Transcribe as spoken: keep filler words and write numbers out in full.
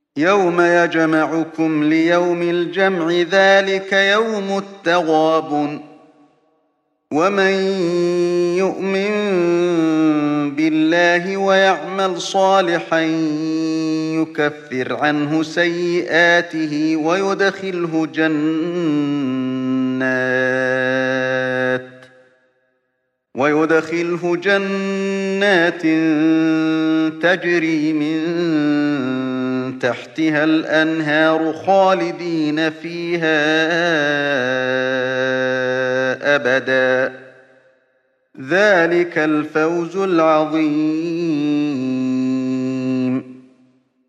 يوم يجمعكم ليوم الجمع ذلك يوم التغابن ومن يؤمن بالله ويعمل صالحا يكفر عنه سيئاته ويدخله جنات ويدخله جنات تجري من تحتها الأنهار خالدين فيها أبدا ذلك الفوز العظيم